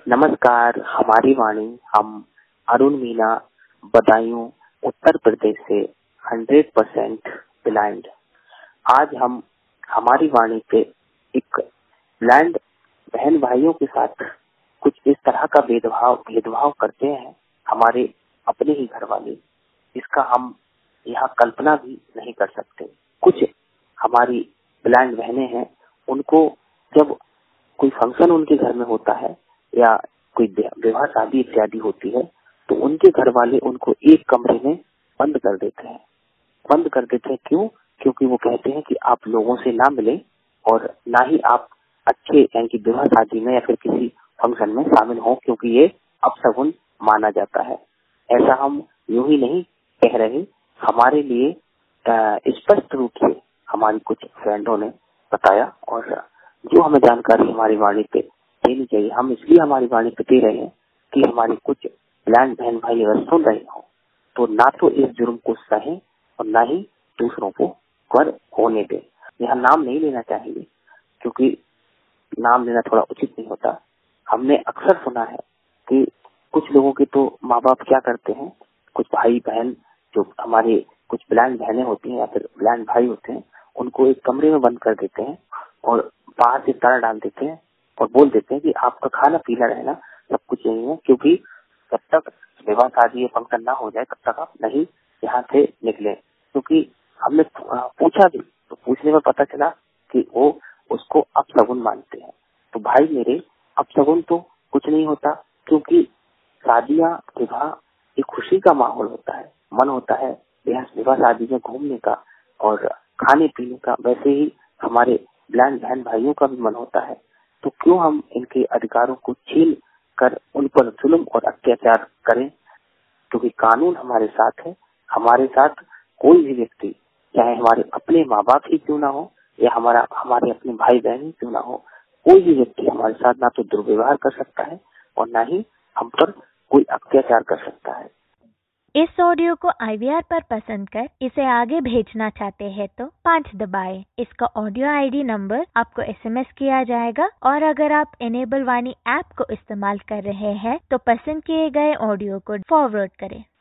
नमस्कार, हमारी वाणी। हम अरुण मीना, बदायूं, उत्तर प्रदेश से 100% ब्लाइंड। आज हम हमारी वाणी पे एक ब्लाइंड बहन भाइयों के साथ कुछ इस तरह का भेदभाव करते हैं हमारे अपने ही घर वाले, इसका हम यहाँ कल्पना भी नहीं कर सकते। कुछ हमारी ब्लाइंड बहनें हैं, उनको जब कोई फंक्शन उनके घर में होता है या कोई विवाह शादी इत्यादि होती है तो उनके घर वाले उनको एक कमरे में बंद कर देते हैं। क्यों? क्योंकि वो कहते हैं कि आप लोगों से ना मिले और ना ही आप अच्छे यानी कि विवाह शादी में या फिर किसी फंक्शन में शामिल हो, क्योंकि ये अपशगुन माना जाता है। ऐसा हम यूं ही नहीं कह रहे, हमारे लिए स्पष्ट रूप से हमारी कुछ फ्रेंडों ने बताया और जो हमें जानकारी हमारी वाणी पे देनी चाहिए, हम इसलिए हमारी वाणी पे दे रहे हैं कि हमारी कुछ ब्लाइंड बहन भाई अगर सुन रहे हो तो ना तो इस जुर्म को सहें और ना ही दूसरों को कर होने दें। यहाँ नाम नहीं लेना चाहिए क्योंकि नाम लेना थोड़ा उचित नहीं होता। हमने अक्सर सुना है कि कुछ लोगों के तो माँ बाप क्या करते हैं, कुछ भाई बहन जो हमारे कुछ ब्लाइंड बहनें होती हैं या फिर ब्लाइंड भाई होते हैं, उनको एक कमरे में बंद कर देते हैं और बाहर से ताला डाल देते हैं और बोल देते हैं कि आपका खाना पीना रहना सब कुछ यही है, क्योंकि जब तक विवाह शादी या फंक्शन ना हो जाए तब तक आप नहीं यहाँ से निकले। क्योंकि हमने पूछा भी तो पूछने में पता चला कि वो उसको अपशगुन मानते हैं। तो भाई मेरे, अपशगुन तो कुछ नहीं होता, क्योंकि शादियां विवाह एक खुशी का माहौल होता है, मन होता है विवाह शादी में घूमने का और खाने पीने का। वैसे ही हमारे ब्लाइंड बहन भाइयों का भी मन होता है, तो क्यों हम इनके अधिकारों को छीन कर उन पर जुल्म और अत्याचार करें? क्योंकि कानून हमारे साथ है। हमारे साथ कोई भी व्यक्ति, चाहे हमारे अपने माँ बाप ही क्यों ना हो या हमारे अपने भाई बहन ही क्यों ना हो, कोई भी व्यक्ति हमारे साथ ना तो दुर्व्यवहार कर सकता है और ना ही हम पर कोई अत्याचार कर सकता है। इस ऑडियो को IVR पर पसंद कर इसे आगे भेजना चाहते हैं तो 5 दबाएं। इसका ऑडियो ID नंबर आपको SMS किया जाएगा और अगर आप इनेबल वाणी ऐप को इस्तेमाल कर रहे हैं तो पसंद किए गए ऑडियो को फॉरवर्ड करें।